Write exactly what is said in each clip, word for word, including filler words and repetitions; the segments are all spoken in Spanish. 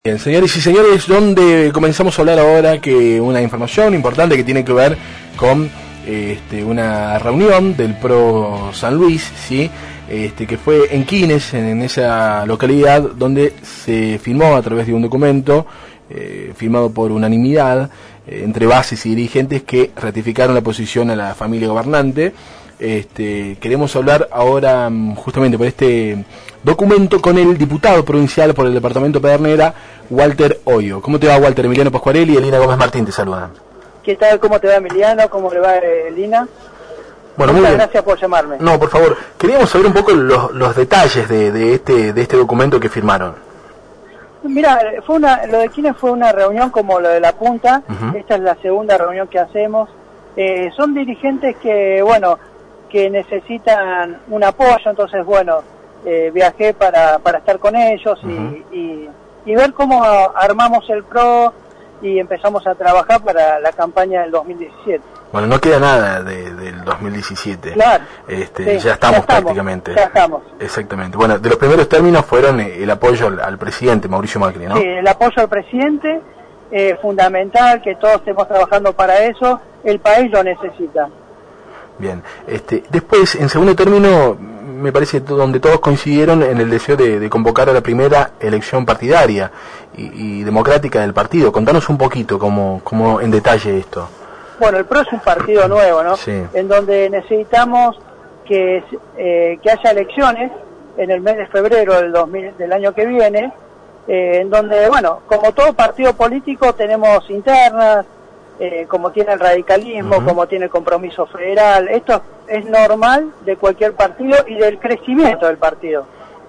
Bien, señores y señores, donde comenzamos a hablar ahora que una información importante que tiene que ver con este, una reunión del Pro San Luis, ¿sí? Este, que fue en Quines, en, en esa localidad, donde se firmó a través de un documento eh, firmado por unanimidad eh, entre bases y dirigentes que ratificaron la posición a la familia gobernante. Este, queremos hablar ahora justamente por este documento con el diputado provincial por el departamento Pedernera, Walter Hoyo. ¿Cómo te va, Walter? Emiliano Pascuarelli y Elina Gómez Martín te saludan. ¿Qué tal? ¿Cómo te va, Emiliano? ¿Cómo le va, Elina? Bueno, Muchas muy bien. Gracias por llamarme. No, por favor, queríamos saber un poco los, los detalles de, de este de este documento que firmaron. Mira, fue una, lo de Quines fue una reunión como lo de La Punta. Uh-huh. Esta es la segunda reunión que hacemos. Eh, son dirigentes que, bueno, que necesitan un apoyo, entonces, bueno, eh, viajé para, para estar con ellos y, uh-huh. y, y ver cómo armamos el PRO y empezamos a trabajar para la campaña del dos mil diecisiete. Bueno, no queda nada de, del dos mil diecisiete. Claro. Este, sí, ya, estamos ya estamos prácticamente. Ya estamos. Exactamente. Bueno, de los primeros términos fueron el apoyo al, al presidente, Mauricio Macri, ¿no? Sí, el apoyo al presidente, eh, fundamental, que todos estemos trabajando para eso, el país lo necesita. Bien, este, después, en segundo término, me parece donde todos coincidieron en el deseo de, de convocar a la primera elección partidaria y, y democrática del partido. Contanos un poquito cómo, cómo en detalle esto. Bueno, el PRO es un partido nuevo, ¿no? Sí. En donde necesitamos que, eh, que haya elecciones en el mes de febrero del, dos mil, del año que viene, eh, en donde, bueno, como todo partido político tenemos internas, Eh, como tiene el radicalismo, uh-huh. como tiene el Compromiso Federal. Esto es normal de cualquier partido y del crecimiento del partido.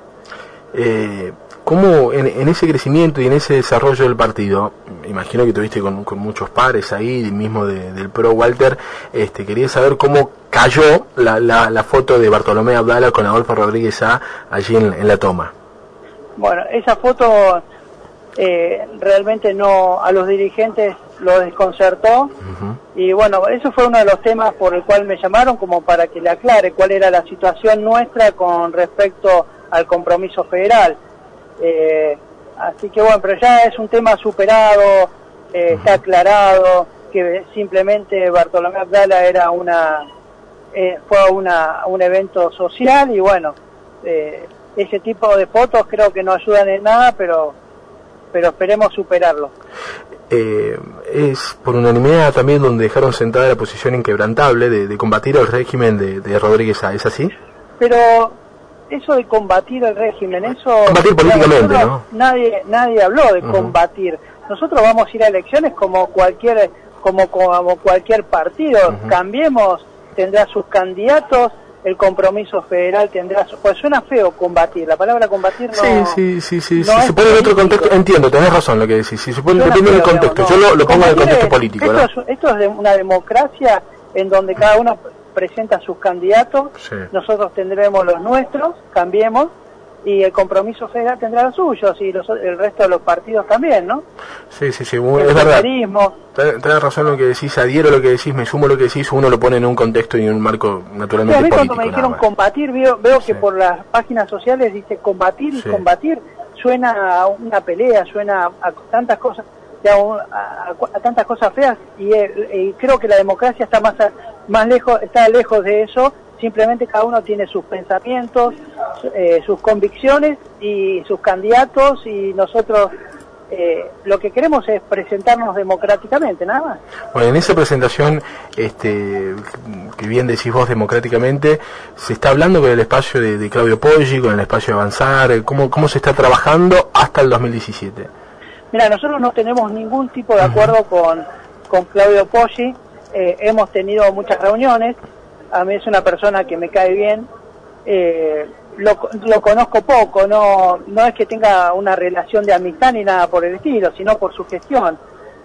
Eh, ¿Cómo en, en ese crecimiento y en ese desarrollo del partido, imagino que tuviste con, con muchos pares ahí, mismo de, del PRO, Walter, este, quería saber cómo cayó la, la, la foto de Bartolomé Abdala con Adolfo Rodríguez A allí en, en la toma? Bueno, esa foto eh, realmente no, a los dirigentes lo desconcertó, uh-huh. y bueno, eso fue uno de los temas por el cual me llamaron, como para que le aclare cuál era la situación nuestra con respecto al Compromiso Federal. Eh, así que bueno, pero ya es un tema superado, eh, uh-huh. está aclarado, que simplemente Bartolomé Abdala era una, eh, fue una, un evento social, y bueno, eh, ese tipo de fotos creo que no ayudan en nada, pero, pero esperemos superarlo. Eh, es por unanimidad también donde dejaron sentada la posición inquebrantable de, de combatir el régimen de, de Rodríguez A, ¿es así? Pero eso de combatir el régimen, eso... Combatir políticamente, ¿no? Nadie nadie habló de uh-huh. combatir. Nosotros vamos a ir a elecciones como cualquier como, como cualquier partido. Uh-huh. Cambiemos, tendrá sus candidatos, el Compromiso Federal tendrá su... Pues suena feo combatir, la palabra combatir no... Sí, sí, sí, sí, no si se pone en otro contexto, entiendo, tenés razón lo que decís, si se pone, depende del contexto, no, yo lo, lo pongo en el contexto es, político, esto, ¿no? es, esto es de una democracia en donde cada uno presenta sus candidatos, sí. Nosotros tendremos los nuestros, cambiemos, y el Compromiso Federal tendrá los suyos, y los, el resto de los partidos también, ¿no? Sí, sí, sí, muy, es verdad. Tenés, tenés razón lo que decís, adhiero lo que decís, me sumo lo que decís, uno lo pone en un contexto y en un marco naturalmente sí, a mí político. Cuando me dijeron combatir, veo, veo sí. que por las páginas sociales dice combatir y sí. combatir, suena a una pelea, suena a tantas cosas, a, a, a tantas cosas feas, y, y creo que la democracia está más, a, más lejos, está lejos de eso. Simplemente cada uno tiene sus pensamientos, eh, sus convicciones y sus candidatos, y nosotros eh, lo que queremos es presentarnos democráticamente, nada más. Bueno, en esa presentación, este, que bien decís vos democráticamente, se está hablando con el espacio de, de Claudio Poggi, con el espacio de Avanzar, ¿cómo, cómo se está trabajando hasta el dos mil diecisiete? Mira, nosotros no tenemos ningún tipo de acuerdo uh-huh. con, con Claudio Poggi, eh, hemos tenido muchas reuniones. A mí es una persona que me cae bien, eh, lo, lo conozco poco, no no es que tenga una relación de amistad ni nada por el estilo, sino por su gestión.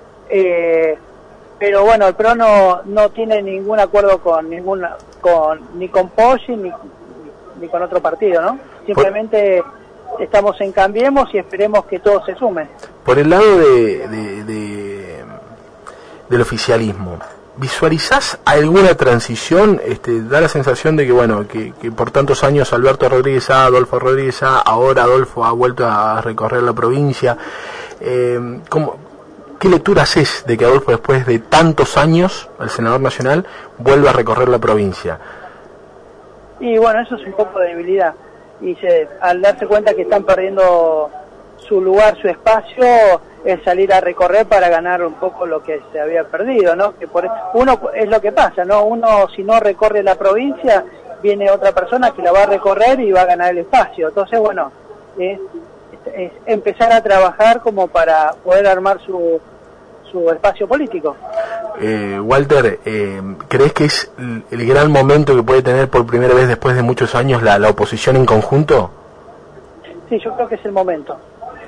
Eh, pero bueno, el PRO no, no tiene ningún acuerdo con ninguna, con ni con Poggi ni, ni con otro partido, ¿no? Simplemente por, estamos en Cambiemos y esperemos que todos se sumen. Por el lado de, de, de del oficialismo, ¿visualizás alguna transición? Este, da la sensación de que, bueno, que, que por tantos años Alberto Rodríguez A, Adolfo Rodríguez A, ahora Adolfo ha vuelto a recorrer la provincia. Eh, ¿cómo, ¿Qué lectura haces de que Adolfo, después de tantos años, el senador nacional, vuelva a recorrer la provincia? Y bueno, eso es un poco de debilidad. Y se, al darse cuenta que están perdiendo su lugar, su espacio, es salir a recorrer para ganar un poco lo que se había perdido, ¿no? Que por uno es lo que pasa, ¿no? Uno, si no recorre la provincia, viene otra persona que la va a recorrer y va a ganar el espacio. Entonces, bueno, es, es empezar a trabajar como para poder armar su, su espacio político. Eh, Walter, eh, ¿crees que es el gran momento que puede tener por primera vez después de muchos años la, la oposición en conjunto? Sí, yo creo que es el momento.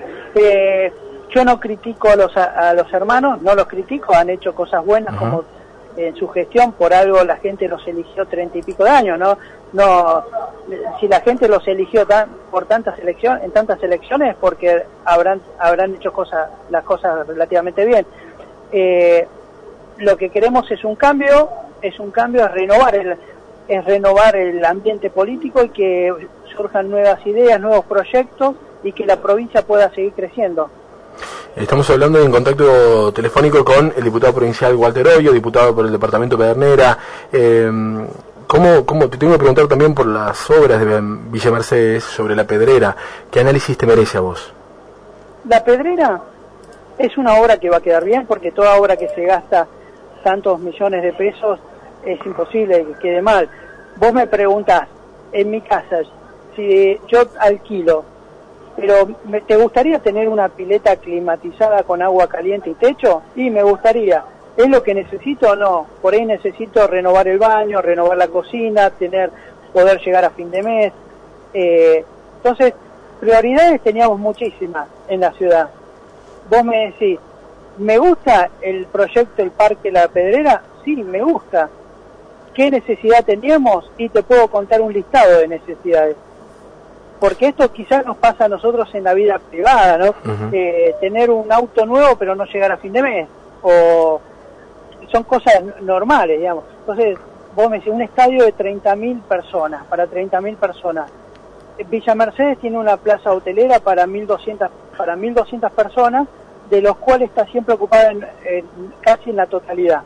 Eh, yo no critico a los, a, a los hermanos, no los critico, han hecho cosas buenas. Uh-huh. Como en su gestión, por algo la gente los eligió treinta y pico de años, ¿no? No, si la gente los eligió tan, por tantas elecciones, en tantas elecciones, porque habrán habrán hecho cosas, las cosas relativamente bien. Eh, lo que queremos es un cambio, es un cambio, es renovar el, es renovar el ambiente político y que surjan nuevas ideas, nuevos proyectos y que la provincia pueda seguir creciendo. Estamos hablando en contacto telefónico con el diputado provincial Walter Oglio, diputado por el departamento Pedernera. Eh, ¿cómo, cómo, te tengo que preguntar también por las obras de Villa Mercedes sobre la Pedrera. ¿Qué análisis te merece a vos? La Pedrera es una obra que va a quedar bien, porque toda obra que se gasta tantos millones de pesos es imposible que quede mal. Vos me preguntás, en mi casa, si yo alquilo, pero me, ¿te gustaría tener una pileta climatizada con agua caliente y techo? Sí, me gustaría. ¿Es lo que necesito o no? Por ahí necesito renovar el baño, renovar la cocina, tener, poder llegar a fin de mes. Eh, entonces, prioridades teníamos muchísimas en la ciudad. Vos me decís, ¿me gusta el proyecto del Parque La Pedrera? Sí, me gusta. ¿Qué necesidad teníamos? Y te puedo contar un listado de necesidades. Porque esto quizás nos pasa a nosotros en la vida privada, ¿no? Uh-huh. Eh, tener un auto nuevo pero no llegar a fin de mes. O son cosas normales, digamos. Entonces, vos me decís, un estadio de treinta mil personas, para treinta mil personas. Villa Mercedes tiene una plaza hotelera para mil doscientas para mil doscientas personas, de los cuales está siempre ocupada en, en, casi en la totalidad.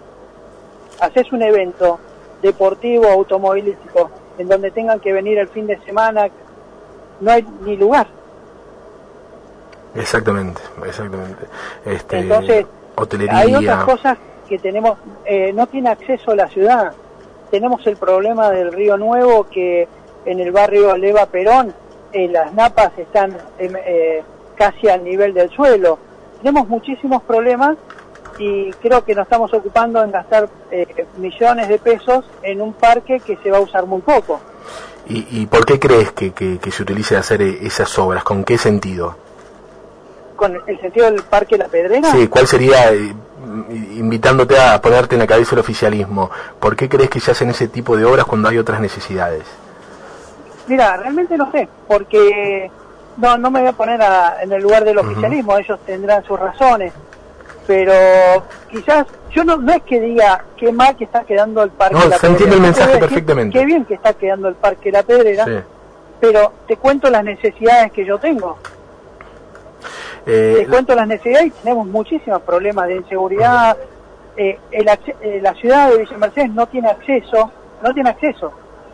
Haces un evento deportivo, automovilístico, en donde tengan que venir el fin de semana, no hay ni lugar. Exactamente, exactamente. Este, Entonces, hotelería. Hay otras cosas que tenemos, eh, no tiene acceso a la ciudad. Tenemos el problema del Río Nuevo, que en el barrio Leva Perón, eh, las napas están eh, eh, casi al nivel del suelo. Tenemos muchísimos problemas y creo que nos estamos ocupando en gastar eh, millones de pesos en un parque que se va a usar muy poco. ¿Y, y por qué crees que, que, que se utilice hacer esas obras? ¿Con qué sentido? ¿Con el sentido del Parque La Pedrera? Sí, ¿cuál sería, eh, invitándote a ponerte en la cabeza el oficialismo, por qué crees que se hacen ese tipo de obras cuando hay otras necesidades? Mira, realmente no sé, porque no no me voy a poner a, en el lugar del oficialismo, uh-huh. Ellos tendrán sus razones, pero quizás, yo no, no es que diga qué mal que está quedando el Parque no, La Pedrera. No, se entiende el mensaje perfectamente. Qué bien que está quedando el Parque La Pedrera, sí. Pero te cuento las necesidades que yo tengo. Eh, te cuento las necesidades y tenemos muchísimos problemas de inseguridad. Uh-huh. eh, el, eh, la ciudad de Villa Mercedes no tiene acceso, no tiene acceso.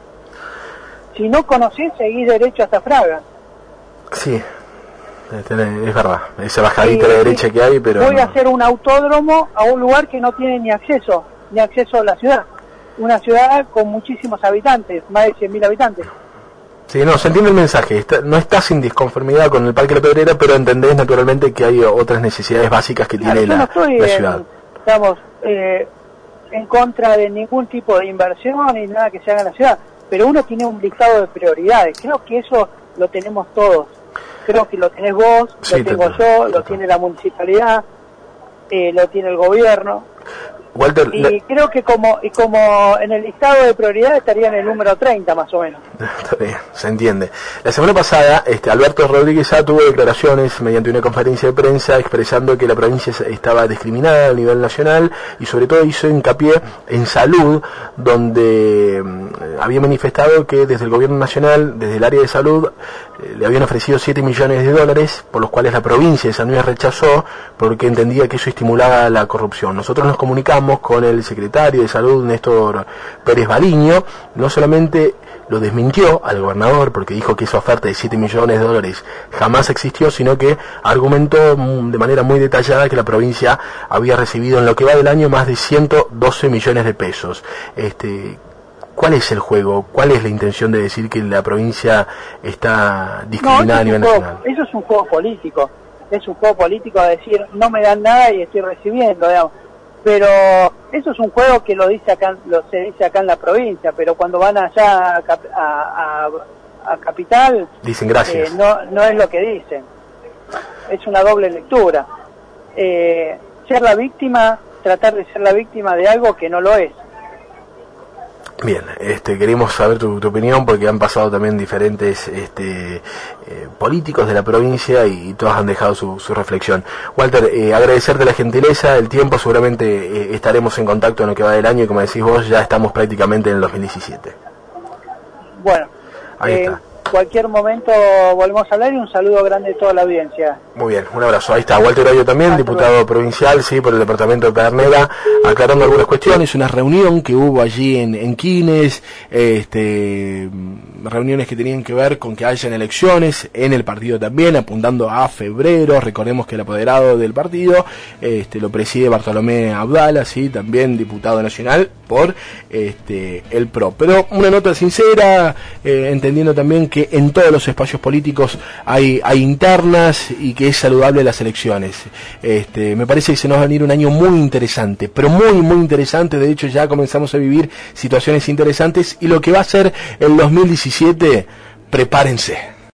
Si no conocés, seguís derecho hasta Fraga. Sí, es verdad, esa bajadita sí, a la derecha que hay, pero... Voy no. a hacer un autódromo a un lugar que no tiene ni acceso, ni acceso a la ciudad. Una ciudad con muchísimos habitantes, más de cien mil habitantes. Sí, no, se entiende el mensaje. Está, no estás en disconformidad con el Parque La Pedrera, pero entendés naturalmente que hay otras necesidades básicas que claro, tiene la, no estoy la ciudad. En, estamos eh, en contra de ningún tipo de inversión ni nada que se haga en la ciudad, pero uno tiene un listado de prioridades. Creo que eso lo tenemos todos. Creo que lo tenés vos, sí, lo tengo total, yo, total. Lo tiene la municipalidad, eh, lo tiene el gobierno. Walter, y la... creo que como y como en el listado de prioridades estaría en el número treinta más o menos. Está bien, se entiende. La semana pasada este, Alberto Rodríguez A tuvo declaraciones mediante una conferencia de prensa expresando que la provincia estaba discriminada a nivel nacional y sobre todo hizo hincapié en salud, donde eh, había manifestado que desde el gobierno nacional, desde el área de salud, eh, le habían ofrecido siete millones de dólares, por los cuales la provincia de San Luis rechazó, porque entendía que eso estimulaba la corrupción. Nosotros nos comunicamos con el secretario de Salud, Néstor Pérez Baliño, no solamente lo desmintió al gobernador porque dijo que esa oferta de siete millones de dólares jamás existió, sino que argumentó de manera muy detallada que la provincia había recibido en lo que va del año más de ciento doce millones de pesos. Este, ¿Cuál es el juego? ¿Cuál es la intención de decir que la provincia está discriminada no, a nivel juego, nacional? Eso es un juego político, es un juego político a decir no me dan nada y estoy recibiendo, digamos. Pero eso es un juego que lo dice acá, lo se dice acá en la provincia, pero cuando van allá a, a, a, a Capital, dicen gracias. Eh, no, no es lo que dicen, es una doble lectura. Eh, ser la víctima, tratar de ser la víctima de algo que no lo es. Bien, este, queremos saber tu, tu opinión porque han pasado también diferentes este, eh, políticos de la provincia y, y todos han dejado su, su reflexión. Walter, eh, agradecerte la gentileza, el tiempo, seguramente eh, estaremos en contacto en lo que va del año y como decís vos, ya estamos prácticamente en el dos mil diecisiete. Bueno, ahí eh, está. Cualquier momento volvemos a hablar y un saludo grande a toda la audiencia. Muy bien, un abrazo. Ahí está Walter Horacio también, Hasta diputado luego. provincial, sí, por el departamento de Pedernera, aclarando algunas cuestiones. Una reunión que hubo allí en, en Quines, este, reuniones que tenían que ver con que hayan elecciones en el partido también, apuntando a febrero. Recordemos que el apoderado del partido este, lo preside Bartolomé Abdala, sí, también diputado nacional por este, el P R O. Pero una nota sincera, eh, entendiendo también que en todos los espacios políticos hay, hay internas y que es saludable las elecciones. Este, me parece que se nos va a venir un año muy interesante, pero muy, muy interesante. De hecho, ya comenzamos a vivir situaciones interesantes y lo que va a ser el dos mil diecisiete, prepárense.